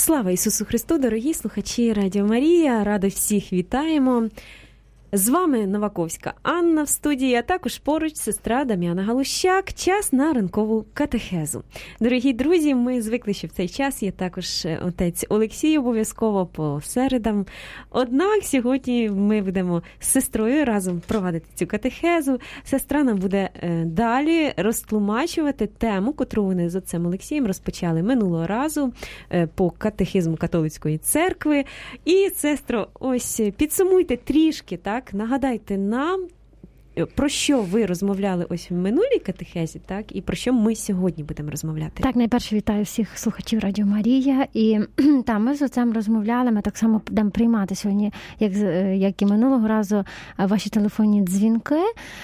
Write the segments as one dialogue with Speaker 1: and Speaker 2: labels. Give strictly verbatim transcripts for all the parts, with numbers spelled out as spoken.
Speaker 1: Слава Ісусу Христу, дорогі слухачі Радіо Марія, радо всіх вітаємо. З вами Новаковська Анна в студії, а також поруч сестра Дам'яна Галущак. Час на ранкову катехезу. Дорогі друзі, ми звикли, що в цей час є також отець Олексій обов'язково по середам. Однак сьогодні ми будемо з сестрою разом проводити цю катехезу. Сестра нам буде далі розтлумачувати тему, котру вони з отцем Олексієм розпочали минулого разу по катехизму католицької церкви. І, сестро, ось підсумуйте трішки, так? Нагадайте нам, про що ви розмовляли ось в минулій катехезі, так, і про що ми сьогодні будемо розмовляти.
Speaker 2: Так, найперше вітаю всіх слухачів Радіо Марія. І та, ми з цим розмовляли, ми так само будемо приймати сьогодні, як, як і минулого разу, ваші телефонні дзвінки.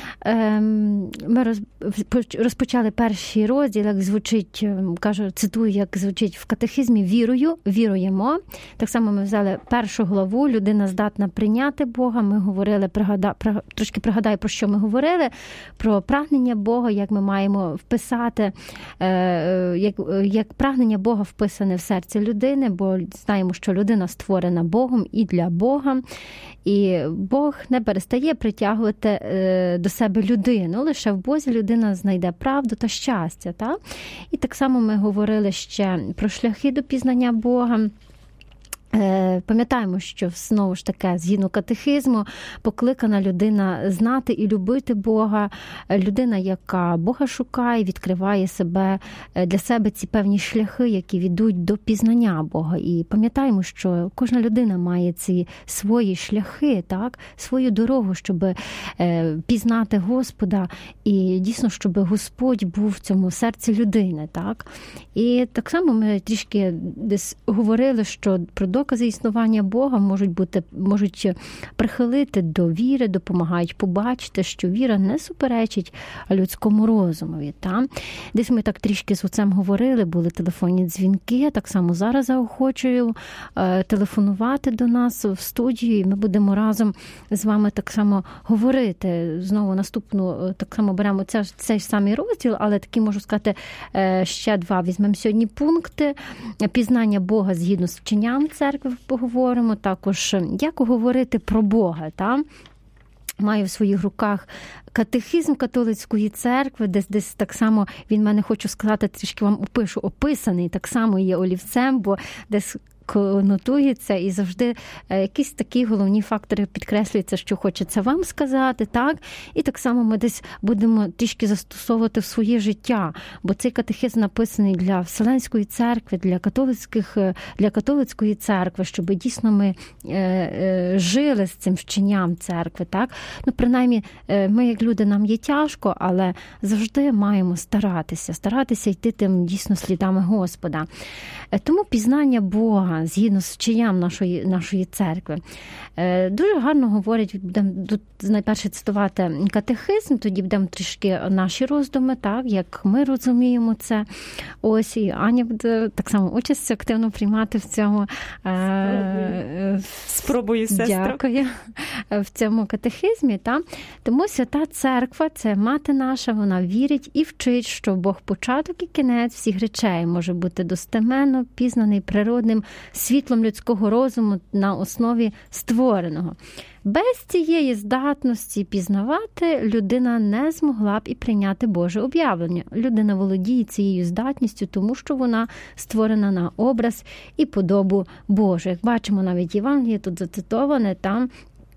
Speaker 2: Ми роз, розпочали перший розділ, як звучить, кажу, цитую, як звучить в катехизмі, вірою, віруємо. Так само ми взяли першу главу, людина здатна прийняти Бога. Ми говорили, пригада, трошки пригадаю, про що ми говорили, про прагнення Бога, як ми маємо вписати, як, як прагнення Бога вписане в серце людини, бо знаємо, що людина створена Богом і для Бога. І Бог не перестає притягувати до себе людину. Лише в Бозі людина знайде правду та щастя. Та? І так само ми говорили ще про шляхи до пізнання Бога. Пам'ятаємо, що знову ж таки, згідно катехизму, покликана людина знати і любити Бога, людина, яка Бога шукає, відкриває себе для себе ці певні шляхи, які ведуть до пізнання Бога. І пам'ятаємо, що кожна людина має ці свої шляхи, так, свою дорогу, щоб пізнати Господа, і дійсно, щоб Господь був в цьому серці людини, так. І так само ми трішки десь говорили, що про докази існування Бога можуть бути, можуть прихилити до віри, допомагають побачити, що віра не суперечить людському розумові. Та? Десь ми так трішки з отцем говорили, були телефонні дзвінки, так само зараз заохочую е, телефонувати до нас в студії, ми будемо разом з вами так само говорити. Знову наступну, так само беремо цей, цей самий розділ, але такі, можу сказати, е, ще два візьмемо сьогодні пункти. Пізнання Бога згідно з вченням церкви поговоримо, також як говорити про Бога, та? Маю в своїх руках катехизм католицької церкви, десь десь так само, він мене, хочу сказати, трішки вам опишу, описаний, так само є олівцем, бо десь нотується і завжди якісь такі головні фактори підкреслюються, що хочеться вам сказати, так? І так само ми десь будемо трішки застосовувати в своє життя, бо цей катехизм написаний для Вселенської церкви, для католицьких, для католицької церкви, щоб дійсно ми е, е, жили з цим вченням церкви, так? Ну, принаймні, ми як люди, нам є тяжко, але завжди маємо старатися, старатися йти тим дійсно слідами Господа. Тому пізнання Бога згідно з вченням нашої, нашої церкви. Дуже гарно говорять, будемо найперше цитувати катехизм, тоді будемо трішки наші роздуми, так, як ми розуміємо це. Ось, і Аня буде так само участь активно приймати в цьому.
Speaker 1: Спробую, Спробую сестро.
Speaker 2: Дякую. В цьому катехизмі. Так. Тому Свята Церква, це мати наша, вона вірить і вчить, що Бог початок і кінець всіх речей може бути достеменно пізнаний природним світлом людського розуму на основі створеного. Без цієї здатності пізнавати людина не змогла б і прийняти Боже об'явлення. Людина володіє цією здатністю, тому що вона створена на образ і подобу Божу. Як бачимо, навіть Євангеліє тут зацитоване, там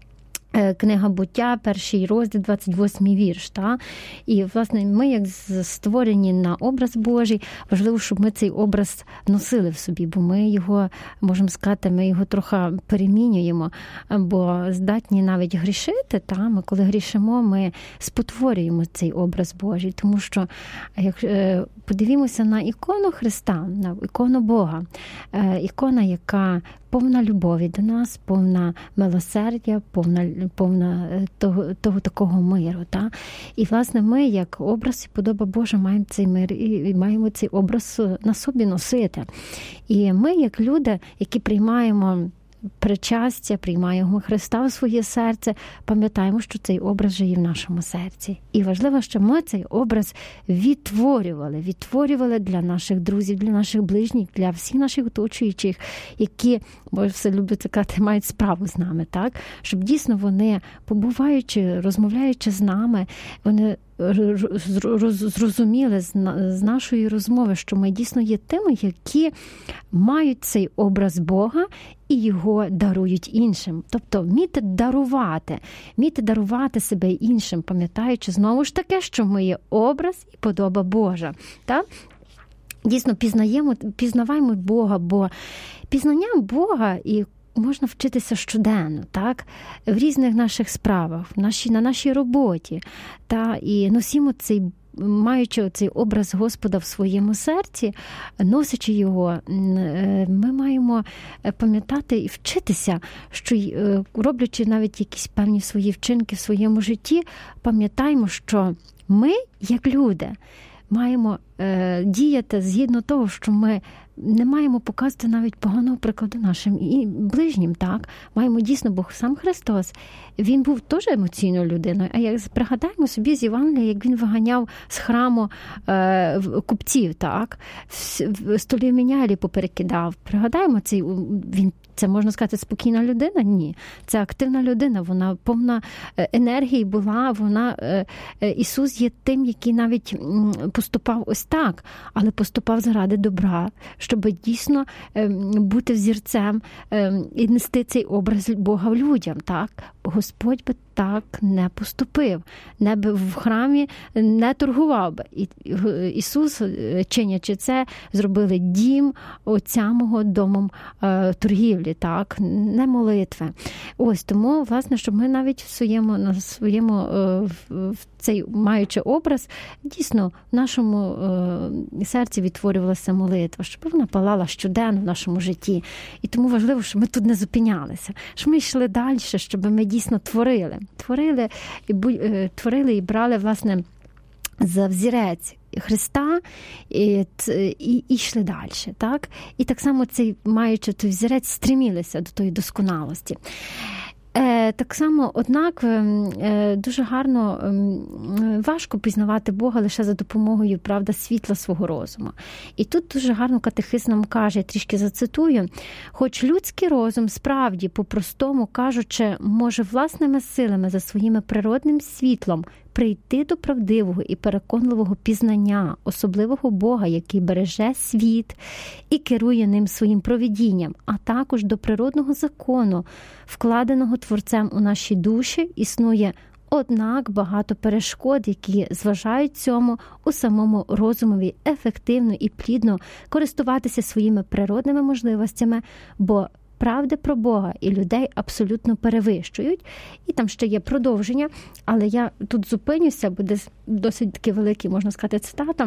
Speaker 2: Книга Буття, перший розділ, двадцять восьмий вірш. Та? І, власне, ми, як створені на образ Божий, важливо, щоб ми цей образ носили в собі, бо ми його, можемо сказати, ми його трохи перемінюємо, бо здатні навіть грішити. Та? Ми, коли грішимо, ми спотворюємо цей образ Божий, тому що, як подивімося на ікону Христа, на ікону Бога, ікона, яка повна любові до нас, повна милосердя, повна, повна того, того такого миру. Та? І, власне, ми, як образ і подоба Божа, маємо цей мир і маємо цей образ на собі носити. І ми, як люди, які приймаємо причастя, приймаємо Христа в своє серце, пам'ятаємо, що цей образ же є в нашому серці. І важливо, що ми цей образ відтворювали, відтворювали для наших друзів, для наших ближніх, для всіх наших оточуючих, які, бо все люблять казати, мають справу з нами, так? Щоб дійсно вони, побуваючи, розмовляючи з нами, вони зрозуміли з нашої розмови, що ми дійсно є тими, які мають цей образ Бога і його дарують іншим. Тобто вміти дарувати, вміти дарувати себе іншим, пам'ятаючи знову ж таки, що ми є образ і подоба Божа. Так? Дійсно, пізнаємо, пізнаваємо Бога, бо пізнанням Бога і можна вчитися щоденно, так? В різних наших справах, в нашій, на нашій роботі. Та? І носимо цей, маючи цей образ Господа в своєму серці, носячи його, ми маємо пам'ятати і вчитися, що роблячи навіть якісь певні свої вчинки в своєму житті, пам'ятаємо, що ми, як люди, маємо е, діяти згідно того, що ми не маємо показувати навіть поганого прикладу нашим і ближнім, так? Маємо дійсно, бо сам Христос, він був теж емоційною людиною. А як пригадаємо собі з Євангелія, як він виганяв з храму е, купців, так? В столі мінялі поперекидав. Пригадаємо цей, він, це можна сказати, спокійна людина? Ні. Це активна людина, вона повна енергії була, вона, е, Ісус є тим, який навіть поступав ось так, але поступав заради добра, щоб дійсно бути взірцем і нести цей образ Бога людям. Так? Господь би так не поступив, не би в храмі не торгував би. І Ісус, чинячи це, зробили дім Отця мого домом торгівлі, так? Не молитви. Ось тому, власне, щоб ми навіть в своєму, на своєму, в цей маючи образ, дійсно в нашому серці відтворювалася молитва, щоб вона палала щоденно в нашому житті. І тому важливо, щоб ми тут не зупинялися, щоб ми йшли далі, щоб ми дійсно творили. Творили і, творили і брали, власне, за взірець Христа і, і, і йшли далі. Так? І так само, цей, маючи той взірець, стрімілися до тої досконалості. Так само, однак, дуже гарно, важко пізнавати Бога лише за допомогою, правда, світла свого розуму. І тут дуже гарно катехист нам каже, я трішки зацитую, хоч людський розум справді, по-простому кажучи, може власними силами за своїм природним світлом прийти до правдивого і переконливого пізнання особливого Бога, який береже світ і керує ним своїм провидінням, а також до природного закону, вкладеного Творцем у наші душі, існує, однак, багато перешкод, які зважають цьому у самому розумові ефективно і плідно користуватися своїми природними можливостями, бо правди про Бога і людей абсолютно перевищують. І там ще є продовження, але я тут зупинюся, буде досить таки великий, можна сказати, цитата,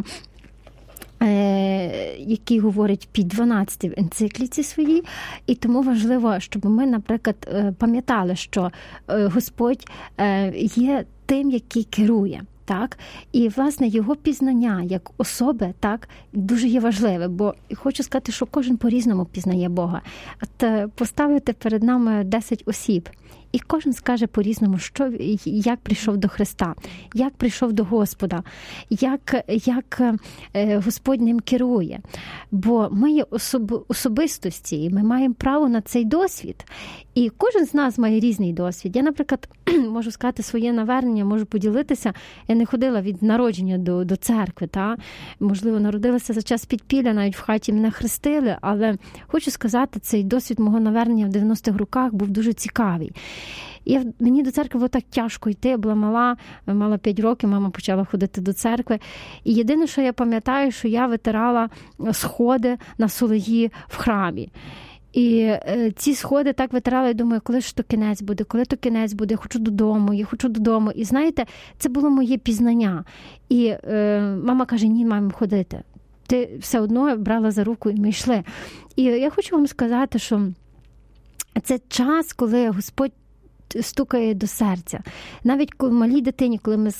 Speaker 2: який говорить під дванадцятий в енцикліці своїй. І тому важливо, щоб ми, наприклад, пам'ятали, що Господь є тим, який керує. Так? І, власне, його пізнання як особи, так, дуже є важливе, бо хочу сказати, що кожен по-різному пізнає Бога. От поставити перед нами десять осіб, і кожен скаже по-різному, що, як прийшов до Христа, як прийшов до Господа, як, як Господь ним керує. Бо ми є особ, особистості, і ми маємо право на цей досвід. І кожен з нас має різний досвід. Я, наприклад, можу сказати своє навернення, можу поділитися. Я не ходила від народження до, до церкви. Та? Можливо, народилася за час підпілля, навіть в хаті мене хрестили, але хочу сказати, цей досвід мого навернення в дев'яностих роках був дуже цікавий. Я, мені до церкви було так тяжко йти, я була мала, мала п'ять років, мама почала ходити до церкви. І єдине, що я пам'ятаю, що я витирала сходи на солої в храмі. І е, ці сходи так витирала, і думаю, коли ж то кінець буде, коли то кінець буде, я хочу додому, я хочу додому. І знаєте, це було моє пізнання. І е, мама каже, ні, маємо ходити. Ти все одно брала за руку, і ми йшли. І я хочу вам сказати, що це час, коли Господь стукає до серця. Навіть коли малій дитині, коли, ми,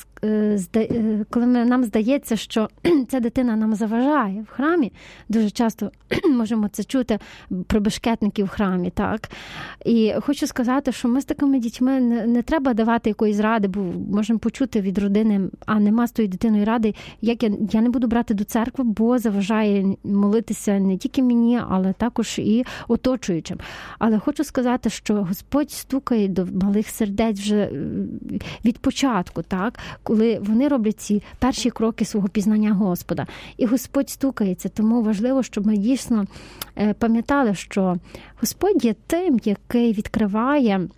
Speaker 2: коли ми, нам здається, що ця дитина нам заважає в храмі, дуже часто можемо це чути про бешкетників в храмі, так? І хочу сказати, що ми з такими дітьми не, не треба давати якоїсь ради, бо можемо почути від родини, а нема з тою дитиною ради, як я, я не буду брати до церкви, бо заважає молитися не тільки мені, але також і оточуючим. Але хочу сказати, що Господь стукає до малих сердець вже від початку, так? Коли вони роблять ці перші кроки свого пізнання Господа. І Господь стукається, тому важливо, щоб ми дійсно пам'ятали, що Господь є тим, який відкриває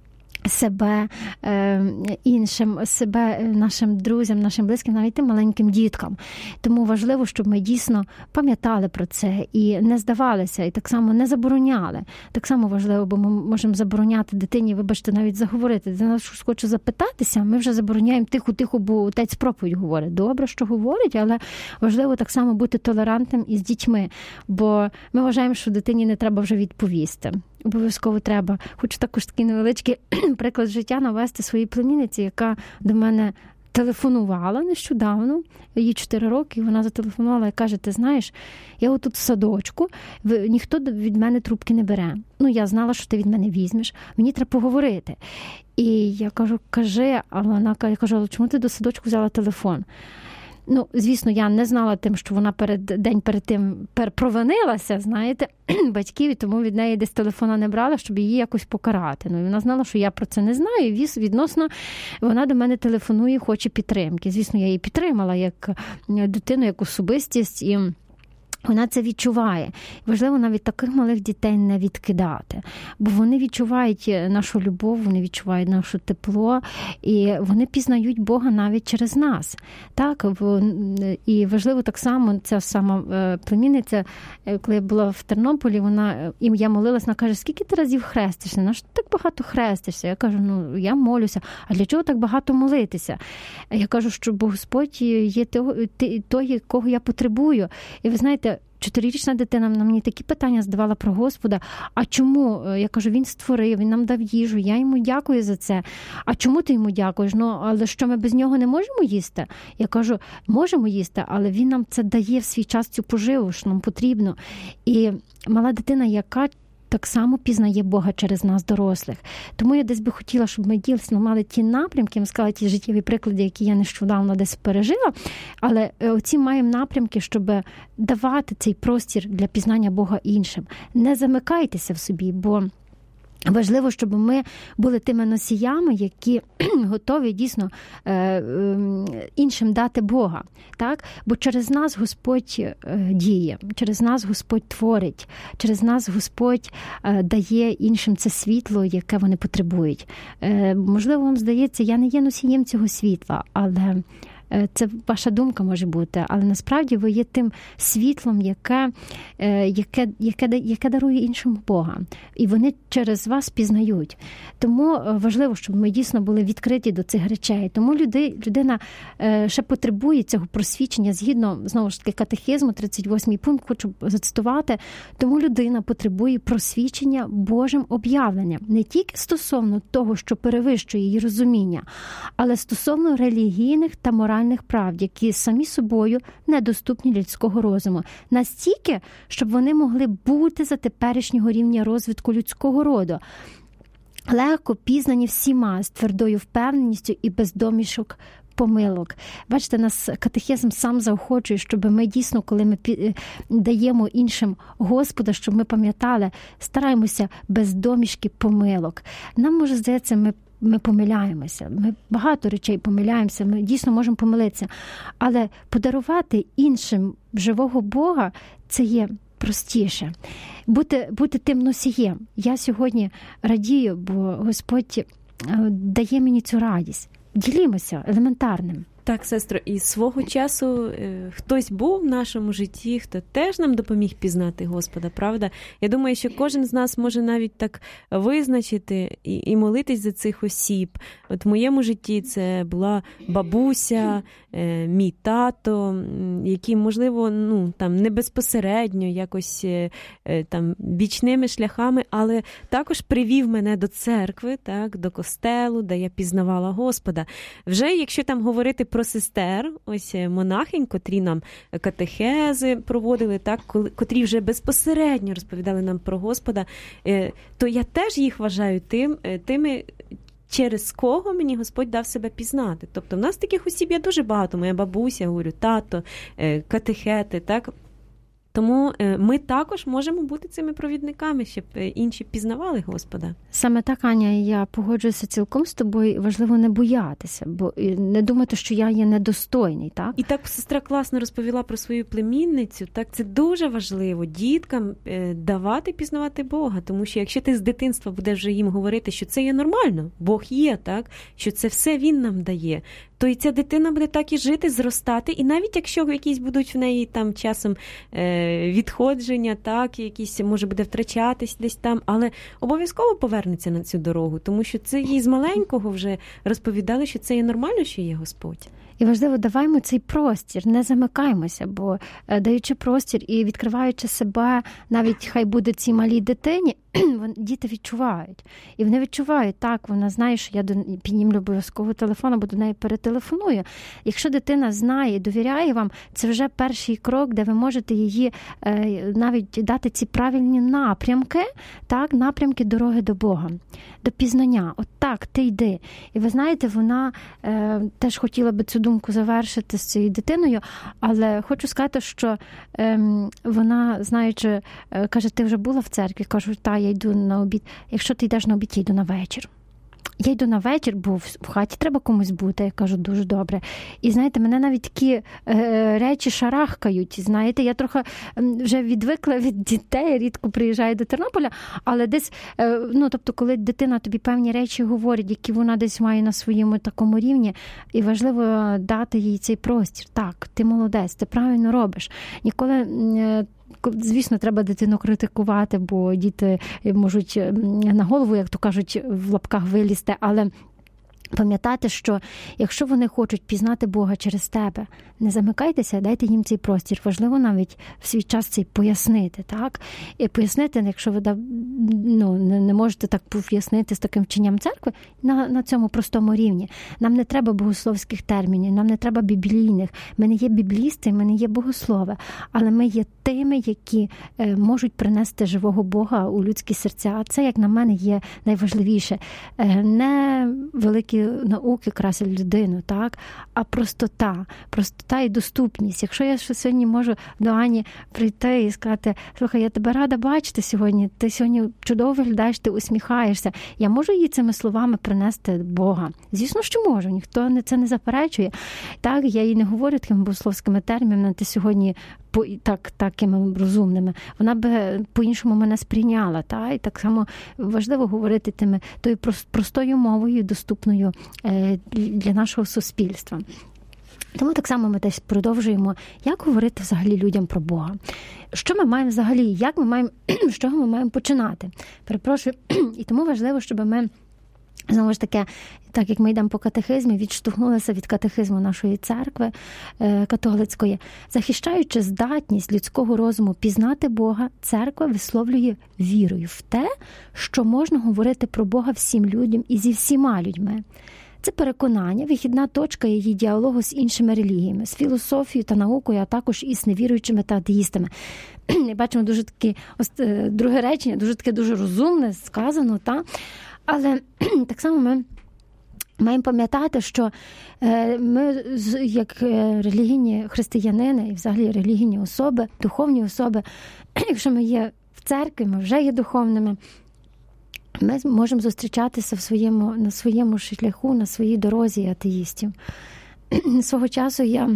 Speaker 2: себе е, іншим, себе нашим друзям, нашим близьким, навіть тим маленьким діткам. Тому важливо, щоб ми дійсно пам'ятали про це і не здавалися, і так само не забороняли. Так само важливо, бо ми можемо забороняти дитині, вибачте, навіть заговорити. Дитина щось хоче запитатися, ми вже забороняємо тихо-тихо, бо отець проповідь говорить. Добре, що говорить, але важливо так само бути толерантним із дітьми, бо ми вважаємо, що дитині не треба вже відповісти. Обов'язково треба. Хочу також такий невеличкий приклад життя навести своїй племінниці, яка до мене телефонувала нещодавно, їй чотири роки, і вона зателефонувала і каже, ти знаєш, я отут в садочку, ніхто від мене трубки не бере. Ну, я знала, що ти від мене візьмеш, мені треба поговорити. І я кажу, кажи, а вона каже, я кажу, чому ти до садочку взяла телефон? Ну, звісно, я не знала тим, що вона перед день перед тим провинилася, знаєте, батьків, і тому від неї десь телефона не брала, щоб її якось покарати. Ну, і вона знала, що я про це не знаю, і відносно вона до мене телефонує, хоче підтримки. Звісно, я її підтримала як дитину, як особистість, і вона це відчуває. Важливо навіть таких малих дітей не відкидати, бо вони відчувають нашу любов, вони відчувають наше тепло, і вони пізнають Бога навіть через нас. Так, і важливо так само, ця сама племінниця, коли я була в Тернополі, вона, і я молилась, вона каже, скільки ти разів хрестишся? На що ти так багато хрестишся? Я кажу, ну, я молюся. А для чого так багато молитися? Я кажу, що бо Господь є той, кого я потребую. І ви знаєте, чотирирічна дитина на мені такі питання задавала про Господа. А чому? Я кажу, він створив, він нам дав їжу, я йому дякую за це. А чому ти йому дякуєш? Ну, але що, ми без нього не можемо їсти? Я кажу, можемо їсти, але він нам це дає в свій час, цю поживу, що нам потрібно. І мала дитина, яка так само пізнає Бога через нас, дорослих. Тому я десь би хотіла, щоб ми дійсно мали ті напрямки, я сказала, ті життєві приклади, які я нещодавно десь пережила, але оці маємо напрямки, щоб давати цей простір для пізнання Бога іншим. Не замикайтеся в собі, бо важливо, щоб ми були тими носіями, які готові дійсно іншим дати Бога. Так? Бо через нас Господь діє, через нас Господь творить, через нас Господь дає іншим це світло, яке вони потребують. Можливо, вам здається, я не є носієм цього світла, але це ваша думка може бути, але насправді ви є тим світлом, яке, яке, яке, яке дарує іншим Бога. І вони через вас пізнають. Тому важливо, щоб ми дійсно були відкриті до цих речей. Тому люди, людина ще потребує цього просвічення згідно, знову ж таки, катехизму, тридцять восьмий пункт, хочу зацитувати. Тому людина потребує просвічення Божим об'явленням. Не тільки стосовно того, що перевищує її розуміння, але стосовно релігійних та моральних правд, які самі собою недоступні людського розуму. Настільки, щоб вони могли бути за теперішнього рівня розвитку людського роду. Легко пізнані всіма з твердою впевненістю і без домішок помилок. Бачите, нас катехизм сам заохочує, щоб ми дійсно, коли ми даємо іншим Господа, щоб ми пам'ятали, стараємося без домішки помилок. Нам, може, здається, ми Ми помиляємося, ми багато речей помиляємося, ми дійсно можемо помилитися. Але подарувати іншим живого Бога – це є простіше. Бути, бути тим носієм. Я сьогодні радію, бо Господь дає мені цю радість. Ділімося елементарним.
Speaker 1: Так, сестро, і свого часу е, хтось був в нашому житті, хто теж нам допоміг пізнати Господа, правда? Я думаю, що кожен з нас може навіть так визначити і, і молитись за цих осіб. От в моєму житті це була бабуся, е, мій тато, які, можливо, ну, там, не безпосередньо, якось е, там, бічними шляхами, але також привів мене до церкви, так, до костелу, де я пізнавала Господа. Вже, якщо там говорити про сестер, ось монахинь, котрі нам катехези проводили, так, котрі вже безпосередньо розповідали нам про Господа, то я теж їх вважаю тим, тими, через кого мені Господь дав себе пізнати. Тобто в нас таких осіб є дуже багато. Моя бабуся, говорю, тато, катехети, так. Тому ми також можемо бути цими провідниками, щоб інші пізнавали Господа.
Speaker 2: Саме так, Аня, я погоджуюся цілком з тобою. Важливо не боятися, бо не думати, що я є недостойний, так?
Speaker 1: І так сестра класно розповіла про свою племінницю. Так, це дуже важливо діткам давати пізнавати Бога, тому що якщо ти з дитинства будеш вже їм говорити, що це є нормально, Бог є, так, що це все Він нам дає, то і ця дитина буде так і жити, зростати, і навіть якщо якісь будуть в неї там часом відходження, так, якісь, може, буде втрачатись десь там, але обов'язково повернеться на цю дорогу, тому що це їй з маленького вже розповідали, що це є нормально, що є Господь.
Speaker 2: І важливо, даваймо цей простір, не замикаймося, бо даючи простір і відкриваючи себе, навіть хай буде цій малій дитині, діти відчувають. І вони відчувають, так, вона знає, що я піднімлю обов'язково телефон, або до неї перетелефоную. Якщо дитина знає і довіряє вам, це вже перший крок, де ви можете її навіть дати ці правильні напрямки, так, напрямки дороги до Бога, до пізнання. От так, ти йди. І ви знаєте, вона е, теж хотіла би цю думку завершити з цією дитиною, але хочу сказати, що е, вона, знаючи, е, каже, ти вже була в церкві? Кажу, та, я йду на обід. Якщо ти йдеш на обід, я йду на вечір. Я йду на вечір, бо в хаті треба комусь бути. Я кажу, дуже добре. І, знаєте, мене навіть такі е, речі шарахкають. Знаєте, я трохи вже відвикла від дітей, рідко приїжджаю до Тернополя, але десь, е, ну, тобто, коли дитина тобі певні речі говорить, які вона десь має на своєму такому рівні, і важливо дати їй цей простір. Так, ти молодець, ти правильно робиш. Ніколи... Е, Звісно, треба дитину критикувати, бо діти можуть на голову, як то кажуть, в лапках вилізти, але пам'ятати, що якщо вони хочуть пізнати Бога через тебе, не замикайтеся, дайте їм цей простір. Важливо навіть в свій час цей пояснити, так? І пояснити, якщо ви ну, не можете так пояснити з таким вченням церкви, на, на цьому простому рівні. Нам не треба богословських термінів, нам не треба біблійних. Ми не є біблісти, ми не є богослови, але ми є тими, які е, можуть принести живого Бога у людські серця. А це, як на мене, є найважливіше. Е, не великі науки красять людину, так? А простота. Простота і доступність. Якщо я сьогодні можу до Ані прийти і сказати, слухай, я тебе рада бачити сьогодні, ти сьогодні чудово виглядаєш, ти усміхаєшся. Я можу їй цими словами принести Бога? Звісно, що можу. Ніхто це не заперечує. Так, я їй не говорю такими богословськими термінами, ти сьогодні по, так, такими розумними. Вона би по-іншому мене сприйняла. Та? І так само важливо говорити тими, тою простою мовою, доступною для нашого суспільства. Тому так само ми десь продовжуємо, як говорити взагалі людям про Бога. Що ми маємо взагалі, як ми маємо, з чого ми маємо починати? Перепрошую, і тому важливо, щоб ми, знову ж таки, так як ми йдемо по катехизмі, відштовхнулися від катехизму нашої церкви е, католицької. Захищаючи здатність людського розуму пізнати Бога, церква висловлює вірою в те, що можна говорити про Бога всім людям і зі всіма людьми. Це переконання, вихідна точка її діалогу з іншими релігіями, з філософією та наукою, а також із невіруючими та атеїстами. Бачимо дуже таке, ось, друге речення, дуже таке дуже розумне, сказано, та? Але так само ми маємо пам'ятати, що ми, як релігійні християнини і взагалі релігійні особи, духовні особи, якщо ми є в церкві, ми вже є духовними, ми можемо зустрічатися в своєму, на своєму шляху, на своїй дорозі атеїстів. Свого часу я,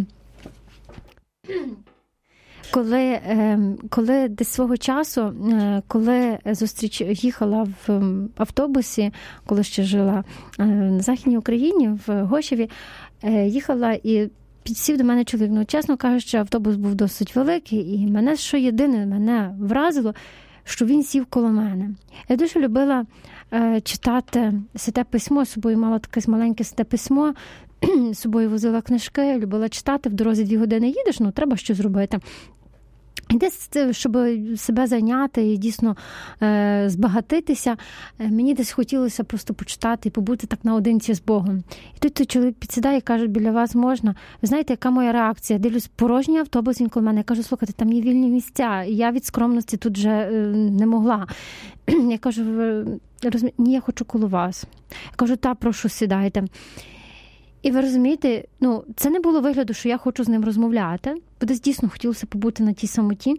Speaker 2: коли, коли десь свого часу, коли зустріч, їхала в автобусі, коли ще жила на Західній Україні, в Гошеві, їхала і підсів до мене чоловік. Ну, чесно кажучи, автобус був досить великий, і мене що єдине мене вразило, що він сів коло мене. Я дуже любила е, читати Святе Письмо, з собою мала таке маленьке Святе Письмо, з собою возила книжки, любила читати, в дорозі дві години їдеш, ну треба щось зробити. І десь, щоб себе зайняти і дійсно е, збагатитися, мені десь хотілося просто почитати і побути так наодинці з Богом. І тут той чоловік підсідає і каже, біля вас можна. Ви знаєте, яка моя реакція? Дивлюсь, порожній автобус, він коло мене. Я кажу, слухайте, там є вільні місця. І я від скромності тут вже е, не могла. Я кажу, розумі... ні, я хочу коло вас. Я кажу, та, прошу, сідайте. І ви розумієте, ну, це не було вигляду, що я хочу з ним розмовляти, бо десь дійсно хотілося побути на тій самоті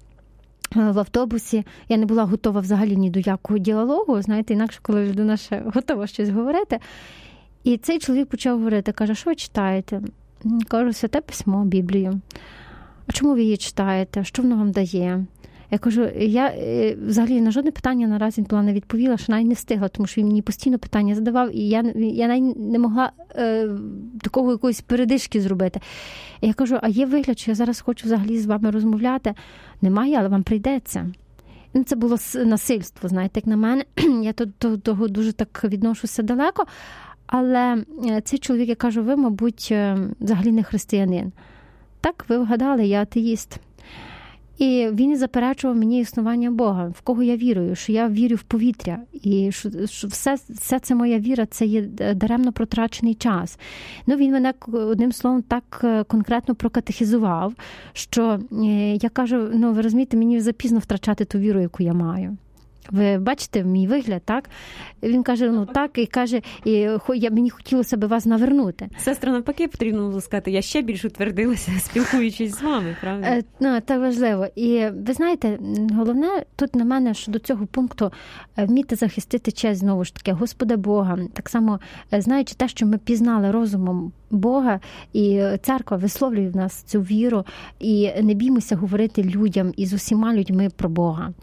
Speaker 2: в автобусі. Я не була готова взагалі ні до якого діалогу, знаєте, інакше, коли людина ще готова щось говорити. І цей чоловік почав говорити, каже, що ви читаєте? Кажу, Святе Письмо, Біблію. А чому ви її читаєте? Що воно вам дає? Я кажу, я взагалі на жодне питання наразі була не відповіла, що навіть не встигла, тому що він мені постійно питання задавав, і я, я навіть не могла е, такого якоїсь передишки зробити. І я кажу, а є вигляд, що я зараз хочу взагалі з вами розмовляти? Немає, але вам прийдеться. І це було насильство, знаєте, як на мене. Я до того дуже так відношуся далеко, але цей чоловік, я кажу, ви, мабуть, взагалі не християнин. Так, ви вгадали, я атеїст. І він і заперечував мені існування Бога, в кого я вірую, що я вірю в повітря, і що, що все, все це моя віра, це є даремно протрачений час. Ну, він мене, одним словом, так конкретно прокатехізував, що я кажу, ну, ви розумієте, мені запізно втрачати ту віру, яку я маю. Ви бачите мій вигляд, так? Він каже, ну так, і каже, і я, мені хотілося б вас навернути.
Speaker 1: Сестра, навпаки, потрібно було сказати, я ще більш утвердилася, спілкуючись з вами, правда?
Speaker 2: Е, ну, це важливо. І ви знаєте, головне тут на мене, що до цього пункту вміти захистити честь, знову ж таки, Господа Бога. Так само, знаючи те, що ми пізнали розумом Бога, і церква висловлює в нас цю віру, і не біймося говорити людям і з усіма людьми про Бога.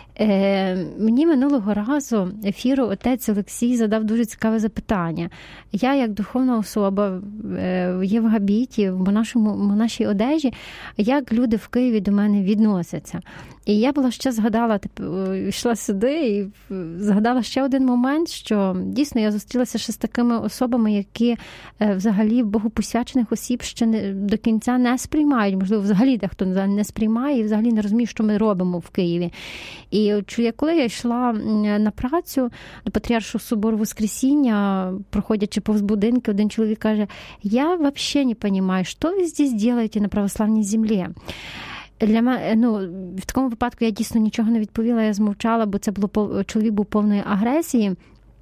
Speaker 2: Мені минулого разу ефіру отець Олексій задав дуже цікаве запитання. Я, як духовна особа, є в габіті, в монашому, монашій одежі, як люди в Києві до мене відносяться. І я була ще згадала, йшла сюди і згадала ще один момент, що дійсно я зустрілася ще з такими особами, які взагалі богопосвячених осіб ще не, до кінця не сприймають. Можливо, взагалі дехто не сприймає і взагалі не розуміє, що ми робимо в Києві. І коли я йшла на працю до Патріаршого собору Воскресіння, проходячи повз будинки, один чоловік каже, я взагалі не розумію, що ви здесь робите на православній землі. Для мене, ну, в такому випадку я дійсно нічого не відповіла, я змовчала, бо це було, чоловік був повної агресії.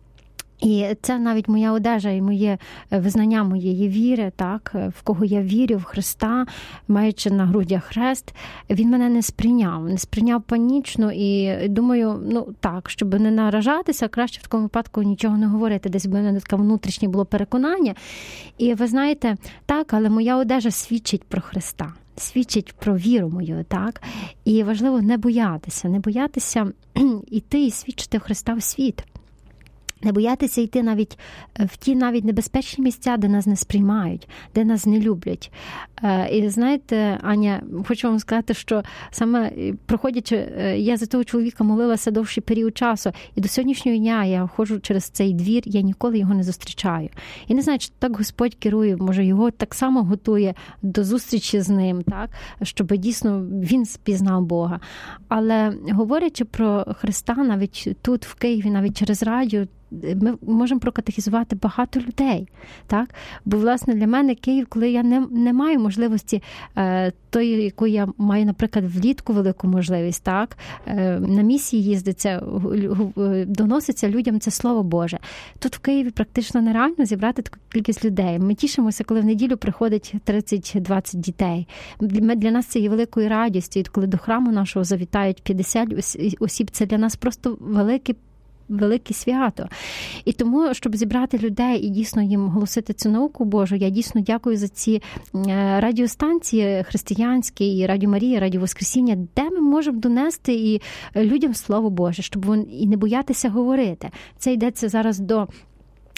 Speaker 2: І це навіть моя одежа і моє визнання моєї віри, так, в кого я вірю, в Христа, маючи на грудях хрест, він мене не сприйняв, не сприйняв панічно і думаю, ну так, щоб не наражатися, краще в такому випадку нічого не говорити, десь в мене таке внутрішнє було переконання. І ви знаєте, так, але моя одежа свідчить про Христа. Свідчить про віру мою, так? І важливо не боятися, не боятися йти і свідчити Христа в світ. Не боятися йти навіть в ті навіть небезпечні місця, де нас не сприймають, де нас не люблять. І знаєте, Аня, хочу вам сказати, що саме проходячи, я за того чоловіка молилася довший період часу, і до сьогоднішнього дня я ходжу через цей двір, я ніколи його не зустрічаю. І не знаю, чи так Господь керує, може його так само готує до зустрічі з ним, так, щоб дійсно він спізнав Бога. Але говорячи про Христа, навіть тут в Києві, навіть через радіо, ми можемо прокатехізувати багато людей, так? Бо, власне, для мене Київ, коли я не, не маю можливості е, тої, яку я маю, наприклад, влітку велику можливість, так? Е, на місії їздиться, доноситься людям це Слово Боже. Тут в Києві практично нереально зібрати таку кількість людей. Ми тішимося, коли в неділю приходить тридцять-двадцять дітей. Для нас це є великою радістю, і коли до храму нашого завітають п'ятдесят осіб, це для нас просто велике велике свято. І тому, щоб зібрати людей і дійсно їм голосити цю науку Божу, я дійсно дякую за ці радіостанції християнські, і Радіо Марія, Радіо Воскресіння, де ми можемо донести і людям Слово Боже, щоб вони і не боятися говорити. Це йдеться зараз до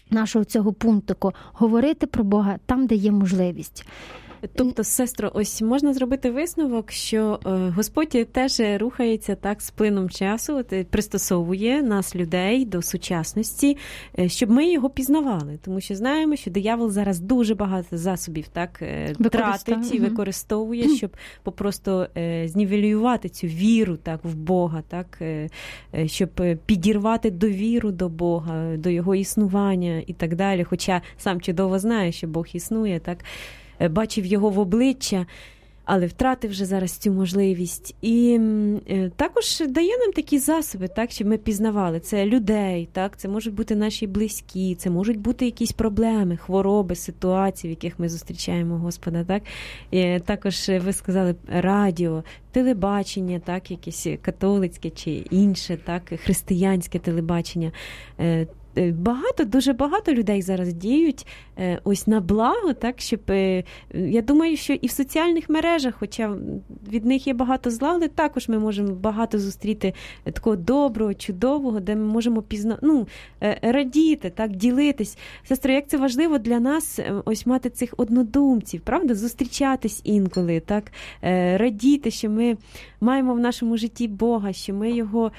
Speaker 2: нашого цього пунктику – говорити про Бога там, де є можливість.
Speaker 1: Тобто, сестро, ось можна зробити висновок, що Господь теж рухається так з плином часу, пристосовує нас, людей, до сучасності, щоб ми його пізнавали. Тому що знаємо, що диявол зараз дуже багато засобів так тратить і використовує, щоб попросту знівелювати цю віру так в Бога, так, щоб підірвати довіру до Бога, до його існування і так далі. Хоча сам чудово знає, що Бог існує, так, бачив його в обличчя, але втратив вже зараз цю можливість. І е, також дає нам такі засоби, так, щоб ми пізнавали. Це людей, так, це можуть бути наші близькі, це можуть бути якісь проблеми, хвороби, ситуації, в яких ми зустрічаємо Господа. Так. І також ви сказали радіо, телебачення, так, якесь католицьке чи інше, так, християнське телебачення. Е, Багато, дуже багато людей зараз діють ось на благо, так, щоб, я думаю, що і в соціальних мережах, хоча від них є багато зла, але також ми можемо багато зустріти такого доброго, чудового, де ми можемо пізна... ну, радіти, так, ділитись. Сестро, як це важливо для нас ось мати цих однодумців, правда, зустрічатись інколи, так, радіти, що ми маємо в нашому житті Бога, що ми його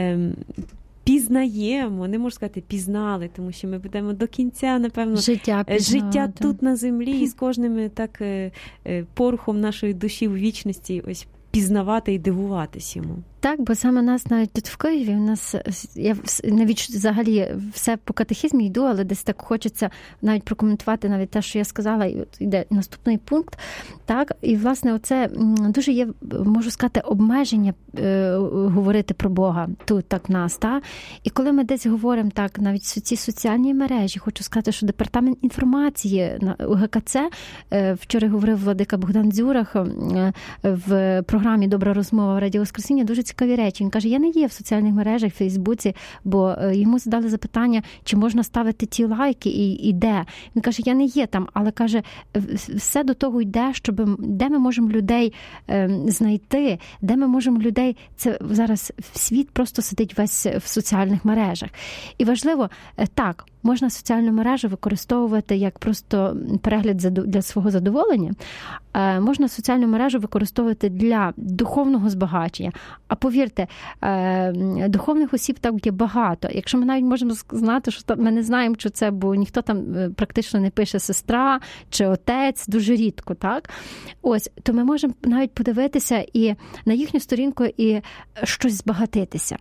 Speaker 1: пізнаємо, не можу сказати пізнали, тому що ми будемо до кінця, напевно,
Speaker 2: життя,
Speaker 1: життя тут на землі, і з кожним так порухом нашої душі в вічності ось пізнавати і дивуватись йому.
Speaker 2: Так, бо саме нас навіть тут в Києві, у нас, я навіть взагалі все по катехізмі йду, але десь так хочеться навіть прокоментувати навіть те, що я сказала, і от йде наступний пункт. Так, і, власне, оце дуже є, можу сказати, обмеження е, говорити про Бога тут, так, в нас, так. І коли ми десь говоримо так, навіть ці соціальні мережі, хочу сказати, що департамент інформації у ге ка це, е, вчора говорив владика Богдан Дзюрах е, в програмі «Добра розмова» в Радіо Воскресіння, дуже цікаві речі. Він каже, я не є в соціальних мережах, в Фейсбуці, бо йому задали запитання, чи можна ставити ті лайки і, і де. Він каже, я не є там, але каже, все до того йде, щоб де ми можемо людей е, знайти, де ми можемо людей, це зараз світ просто сидить весь в соціальних мережах. І важливо, так, можна соціальну мережу використовувати як просто перегляд для свого задоволення, можна соціальну мережу використовувати для духовного збагачення. А повірте, духовних осіб так є багато. Якщо ми навіть можемо знати, що ми не знаємо, що це, бо ніхто там практично не пише сестра чи отець, дуже рідко, так? Ось, то ми можемо навіть подивитися і на їхню сторінку і щось збагатитися.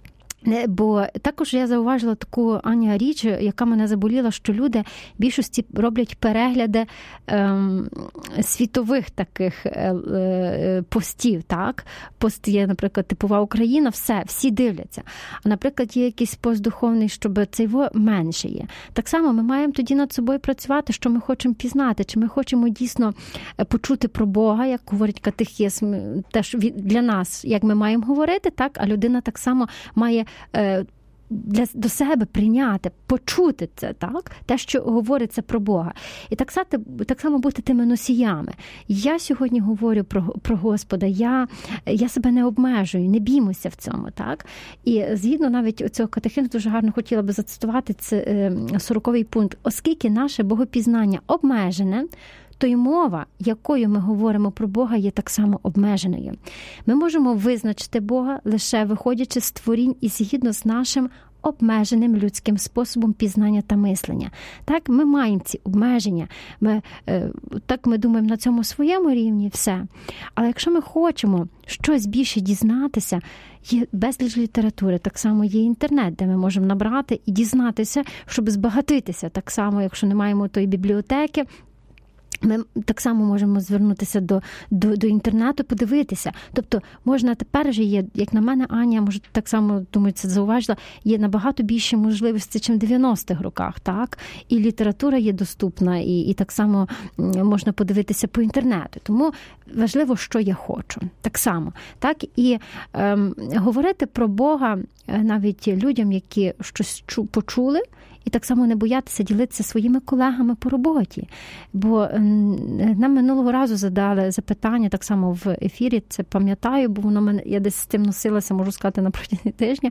Speaker 2: Бо також я зауважила таку, Аня, річ, яка мене заболіла, що люди в більшості роблять перегляди ем, світових таких е, постів, так? Пост є, наприклад, типова Україна, все, всі дивляться. А, наприклад, є якийсь пост духовний, щоб це його менше є. Так само ми маємо тоді над собою працювати, що ми хочемо пізнати, чи ми хочемо дійсно почути про Бога, як говорить катехизм, теж для нас, як ми маємо говорити, так? А людина так само має для, до себе прийняти, почути це, так? Те, що говориться про Бога. І так, так само бути тими носіями. Я сьогодні говорю про, про Господа, я, я себе не обмежую, не біймося в цьому, так? І згідно навіть цього катехизму, дуже гарно хотіла би зацитувати це сороковий пункт. Оскільки наше богопізнання обмежене, то й мова, якою ми говоримо про Бога, є так само обмеженою. Ми можемо визначити Бога лише виходячи з творінь і згідно з нашим обмеженим людським способом пізнання та мислення. Так, ми маємо ці обмеження. Ми, так ми думаємо на цьому своєму рівні, все. Але якщо ми хочемо щось більше дізнатися, є безліч літератури, так само є інтернет, де ми можемо набрати і дізнатися, щоб збагатитися. Так само, якщо не маємо тої бібліотеки, ми так само можемо звернутися до, до, до інтернету, подивитися. Тобто можна тепер вже є, як на мене, Аня, може так само, думаю, це зауважила, є набагато більше можливостей, ніж в дев'яностих роках, так? І література є доступна, і, і так само можна подивитися по інтернету. Тому важливо, що я хочу. Так само. Так? І ем, говорити про Бога навіть людям, які щось чу, почули, і так само не боятися ділитися своїми колегами по роботі. Бо нам минулого разу задали запитання, так само в ефірі, це пам'ятаю, бо воно мене, я десь з тим носилася, можу сказати, на протязі тижня,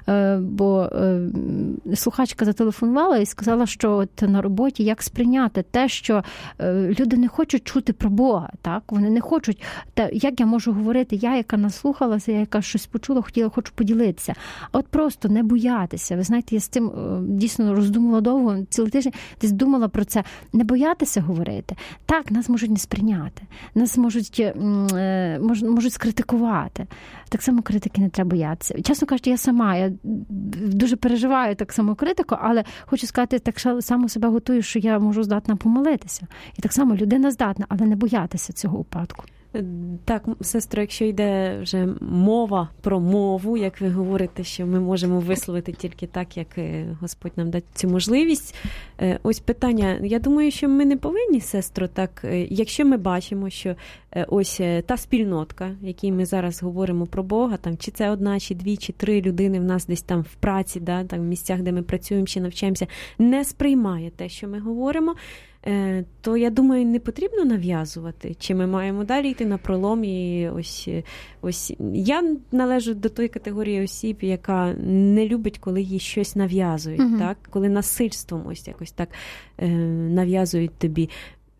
Speaker 2: бо слухачка зателефонувала і сказала, що от на роботі як сприйняти те, що люди не хочуть чути про Бога, так? Вони не хочуть, та як я можу говорити, я, яка наслухалася, я, яка щось почула, хотіла, хочу поділитися. А от просто не боятися. Ви знаєте, я з цим дійсно роздумувала довго, цілий тиждень, десь думала про це. Не боятися говорити. Так, нас можуть не сприйняти. Нас можуть, можуть скритикувати. Так само критики не треба боятися. Чесно кажучи, я сама, я дуже переживаю так само критику, але хочу сказати, так само себе готую, що я можу здатна помилитися. І так само людина здатна, але не боятися цього випадку.
Speaker 1: Так, сестро, якщо йде вже мова про мову, як ви говорите, що ми можемо висловити тільки так, як Господь нам дасть цю можливість. Ось питання. Я думаю, що ми не повинні, сестро, так, якщо ми бачимо, що ось та спільнотка, в якій ми зараз говоримо про Бога, там, чи це одна, чи дві, чи три людини в нас десь там в праці, да, там, в місцях, де ми працюємо, чи навчаємося, не сприймає те, що ми говоримо, то, я думаю, не потрібно нав'язувати. Чи ми маємо далі йти на пролом. І ось, ось я належу до тої категорії осіб, яка не любить, коли їй щось нав'язують, угу. так? Коли насильством ось якось так е, нав'язують тобі.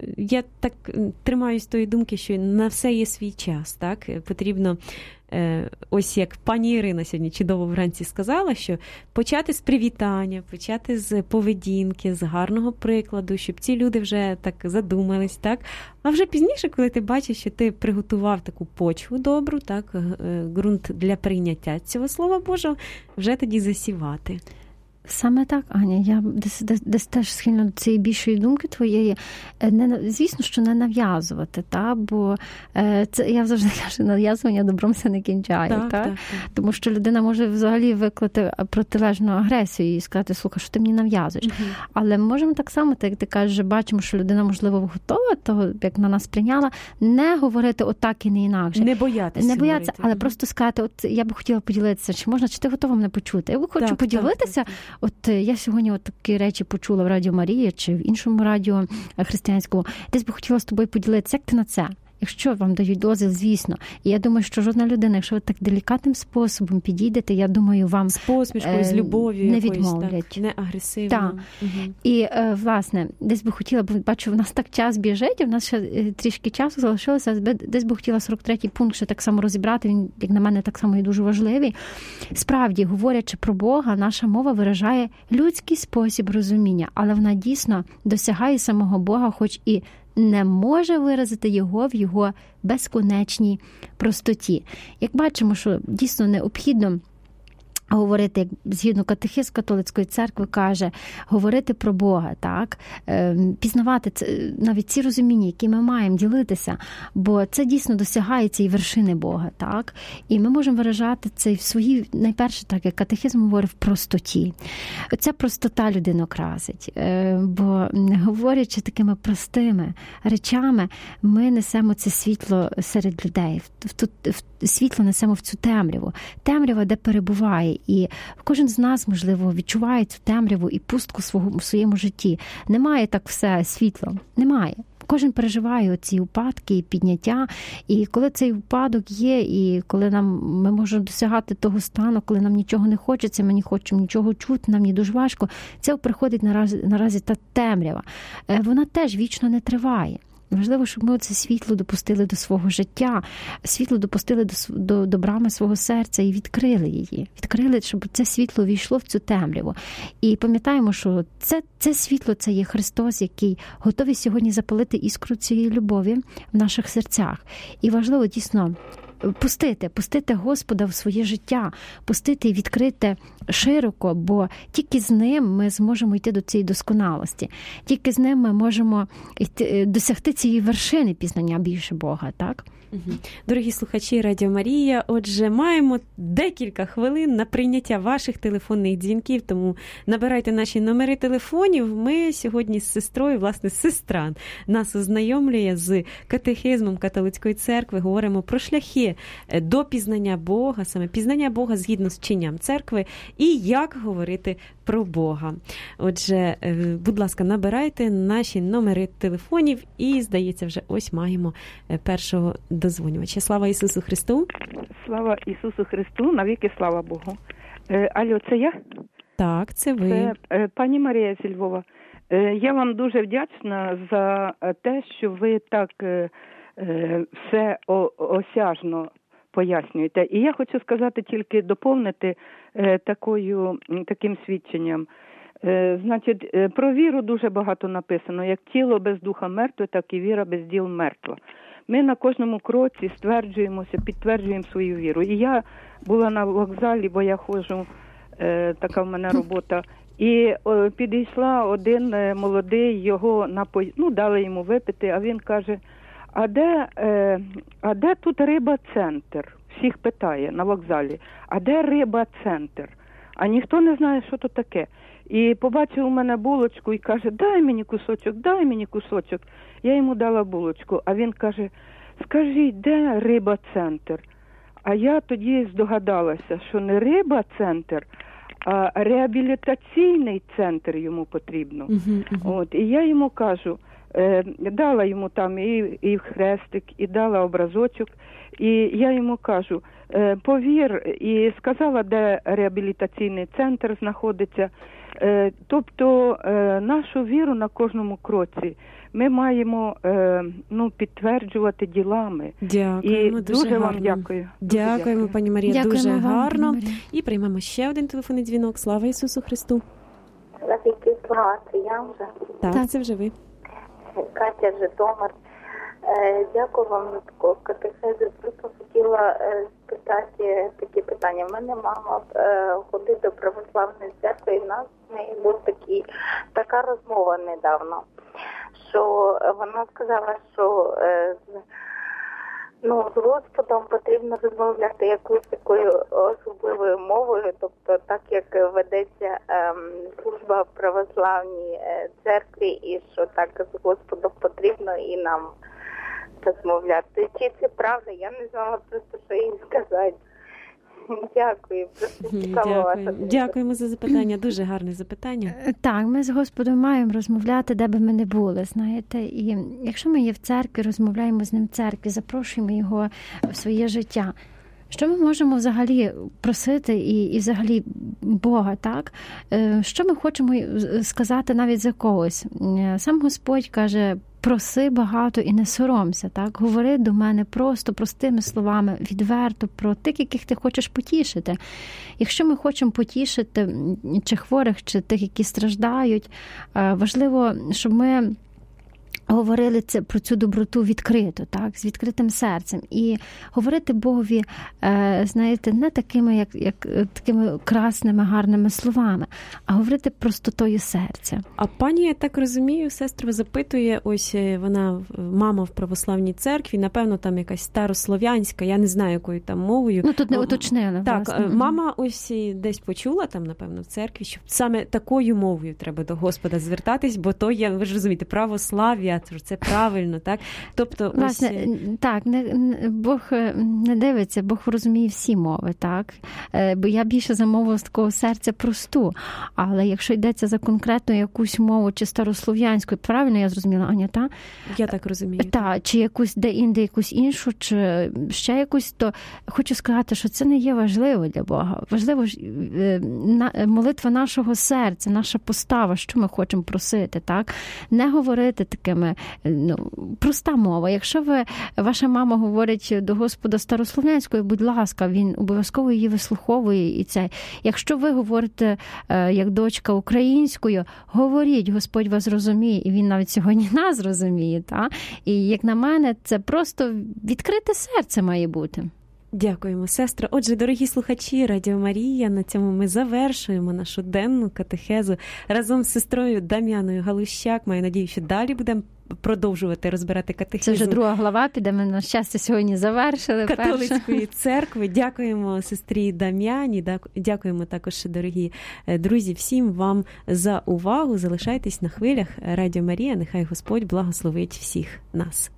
Speaker 1: Я так тримаюсь тої думки, що на все є свій час, так? Потрібно, е, ось як пані Ірина сьогодні чудово вранці сказала, що почати з привітання, почати з поведінки, з гарного прикладу, щоб ці люди вже так задумались, так? А вже пізніше, коли ти бачиш, що ти приготував таку почву добру, так, ґрунт для прийняття цього Слова Божого, вже тоді засівати.
Speaker 2: Саме так, Аня, я десь, десь, десь теж схильна до цієї більшої думки твоєї. Не, звісно, що не нав'язувати, та? Бо це, я завжди кажу, нав'язування добром все не кінчає. Так, та? Так, так. Тому що людина може взагалі викликати протилежну агресію і сказати, слухай, що ти мені нав'язуєш. Угу. Але ми можемо так само, так як ти кажеш, бачимо, що людина, можливо, готова, того, як на нас прийняла, не говорити отак і не інакше.
Speaker 1: Не боятися.
Speaker 2: Не боятися, але угу. просто сказати, от я б хотіла поділитися, чи можна, чи ти готова мене почути? Я б хочу так, поділитися. Так, так. От я сьогодні от такі речі почула в Радіо Марія чи в іншому радіо християнському. Десь би хотіла з тобою поділитися. Як ти на це? Якщо вам дають дозвіл, звісно. І я думаю, що жодна людина, якщо ви так делікатним способом підійдете, я думаю, вам
Speaker 1: з посмішкою, з любов'ю
Speaker 2: не
Speaker 1: якоюсь,
Speaker 2: відмовлять.
Speaker 1: Так, не агресивно.
Speaker 2: Так. Угу. І, власне, десь би хотіла, бо бачу, в нас так час біжить, в нас ще трішки часу залишилося, десь би хотіла сорок третій пункт ще так само розібрати, він, як на мене, так само і дуже важливий. Справді, говорячи про Бога, наша мова виражає людський спосіб розуміння, але вона дійсно досягає самого Бога, хоч і не може виразити його в його безконечній простоті. Як бачимо, що дійсно необхідно говорити, як згідно катехизму католицької церкви каже, говорити про Бога, так? Пізнавати це, навіть ці розуміння, які ми маємо, ділитися, бо це дійсно досягає цієї вершини Бога, так? І ми можемо виражати це в своїй, найперше, так, як катехизм говорить, в простоті. Оця простота людину красить, бо говорячи такими простими речами, ми несемо це світло серед людей, світло несемо в цю темряву. Темрява, де перебуває. І кожен з нас, можливо, відчуває цю темряву і пустку в своєму житті. Немає так все світло. Немає. Кожен переживає оці упадки і підняття. І коли цей упадок є, і коли нам ми можемо досягати того стану, коли нам нічого не хочеться, ми не хочемо нічого чути, нам не дуже важко, це приходить наразі, наразі та темрява. Вона теж вічно не триває. Важливо, щоб ми це світло допустили до свого життя, світло допустили до, до, до брами свого серця і відкрили її. Відкрили, щоб це світло війшло в цю темряву. І пам'ятаємо, що це, це світло, це є Христос, який готовий сьогодні запалити іскру цієї любові в наших серцях. І важливо дійсно пустити, пустити Господа в своє життя, пустити і відкрити широко, бо тільки з ним ми зможемо йти до цієї досконалості. Тільки з ним ми можемо йти, досягти цієї вершини пізнання більше Бога, так?
Speaker 1: Дорогі слухачі Радіо Марія, отже, маємо декілька хвилин на прийняття ваших телефонних дзвінків, тому набирайте наші номери телефонів. Ми сьогодні з сестрою, власне, сестра нас ознайомлює з катехизмом католицької церкви, говоримо про шляхи до пізнання Бога, саме пізнання Бога згідно з вченням церкви і як говорити про Бога. Отже, будь ласка, набирайте наші номери телефонів і, здається, вже ось маємо першого дозвонювача. Слава Ісусу Христу!
Speaker 3: Слава Ісусу Христу! Навіки слава Богу! Е, алло, це я?
Speaker 1: Так, це ви.
Speaker 3: Це, е, пані Марія зі Львова, е, я вам дуже вдячна за те, що ви так е, е, все о, осяжно пояснюєте. І я хочу сказати, тільки доповнити е, такою, таким свідченням. Е, значить, е, про віру дуже багато написано. Як тіло без духа мертве, так і віра без діл мертва. Ми на кожному кроці стверджуємося, підтверджуємо свою віру. І я була на вокзалі, бо я ходжу, е, така в мене робота, і о, підійшла один е, молодий, його напой... ну, дали йому випити, а він каже, а де, е, а де тут риба-центр? Всіх питає на вокзалі, а де риба-центр? А ніхто не знає, що то таке. І побачив у мене булочку і каже, дай мені кусочок, дай мені кусочок. Я йому дала булочку, а він каже, скажіть, де риба-центр? А я тоді здогадалася, що не риба-центр, а реабілітаційний центр йому потрібно. Uh-huh, uh-huh. От, і я йому кажу, е, дала йому там і, і хрестик, і дала образочок, і я йому кажу, е, повір, і сказала, де реабілітаційний центр знаходиться. Е, тобто е, нашу віру на кожному кроці ми маємо е, ну, підтверджувати ділами.
Speaker 1: Дякуємо,
Speaker 3: і
Speaker 1: дуже,
Speaker 3: дуже
Speaker 1: гарно.
Speaker 3: вам дякую.
Speaker 1: Дякуємо,
Speaker 3: дякую.
Speaker 1: пані Марія,
Speaker 2: дякуємо
Speaker 1: дуже
Speaker 2: вам,
Speaker 1: гарно.
Speaker 2: Марія.
Speaker 1: І приймемо ще один телефонний дзвінок. Слава Ісусу Христу.
Speaker 4: Навіки слава, це я вже.
Speaker 1: Так,
Speaker 2: Так.
Speaker 1: це вже ви.
Speaker 4: Катя, Житомир. Дякую вам за таку катехезу. Просто хотіла спитати такі питання. У мене мама ходить до православної церкви, і в нас з нею була такі, така розмова недавно, що вона сказала, що ну, з Господом потрібно розмовляти якоюсь такою особливою мовою, тобто так, як ведеться ем, служба в православній церкві, і що так з Господом потрібно і нам розмовляти. Чи це правда? Я не знала просто, що їй сказати. Дякую.
Speaker 1: Дякую. Дякуємо за запитання. Дуже гарне запитання.
Speaker 2: Так, ми з Господом маємо розмовляти, де би ми не були, знаєте. І якщо ми є в церкві, розмовляємо з ним в церкві, запрошуємо його в своє життя. Що ми можемо взагалі просити і, і взагалі Бога, так? Що ми хочемо сказати навіть за когось? Сам Господь каже, проси багато і не соромся, так? Говори до мене просто, простими словами, відверто про тих, яких ти хочеш потішити. Якщо ми хочемо потішити чи хворих, чи тих, які страждають, важливо, щоб ми говорили це про цю доброту відкрито, так, з відкритим серцем. І говорити Богові, знаєте, не такими, як, як такими красними, гарними словами, а говорити простотою серця.
Speaker 1: А пані, я так розумію, сестру запитує, ось вона мама в православній церкві, напевно, там якась старослов'янська, я не знаю, якою там мовою.
Speaker 2: Ну, тут не уточнили,
Speaker 1: так,
Speaker 2: власне.
Speaker 1: Мама ось десь почула там, напевно, в церкві, що саме такою мовою треба до Господа звертатись, бо то є, ви ж розумієте, православ'я, це правильно, так? Тобто,
Speaker 2: власне,
Speaker 1: ось...
Speaker 2: так, не, не, Бог не дивиться, Бог розуміє всі мови, так? Бо я більше за мову з такого серця просту, але якщо йдеться за конкретну якусь мову, чи старослов'янську, правильно я зрозуміла, Аня, та?
Speaker 1: Я так розумію.
Speaker 2: Так, чи якусь де-інде якусь іншу, чи ще якусь, то хочу сказати, що це не є важливо для Бога. Важливо молитва нашого серця, наша постава, що ми хочемо просити, так? Не говорити такими, ну, проста мова. Якщо ви, ваша мама говорить до Господа старослов'янською, будь ласка, він обов'язково її вислуховує і це. Якщо ви говорите як дочка українською, говоріть, Господь вас розуміє, і він навіть сьогодні нас розуміє, та? І як на мене, це просто відкрите серце має бути.
Speaker 1: Дякуємо, сестро. Отже, дорогі слухачі Радіо Марія, на цьому ми завершуємо нашу денну катехезу разом з сестрою Дам'яною Галущак. Маю надію, що далі будемо продовжувати розбирати катехизм.
Speaker 2: Це вже друга глава, піде, ми, на щастя, сьогодні завершили.
Speaker 1: Католицької церкви. Дякуємо сестрі Дам'яні, дякуємо також, дорогі друзі, всім вам за увагу. Залишайтесь на хвилях Радіо Марія, нехай Господь благословить всіх нас.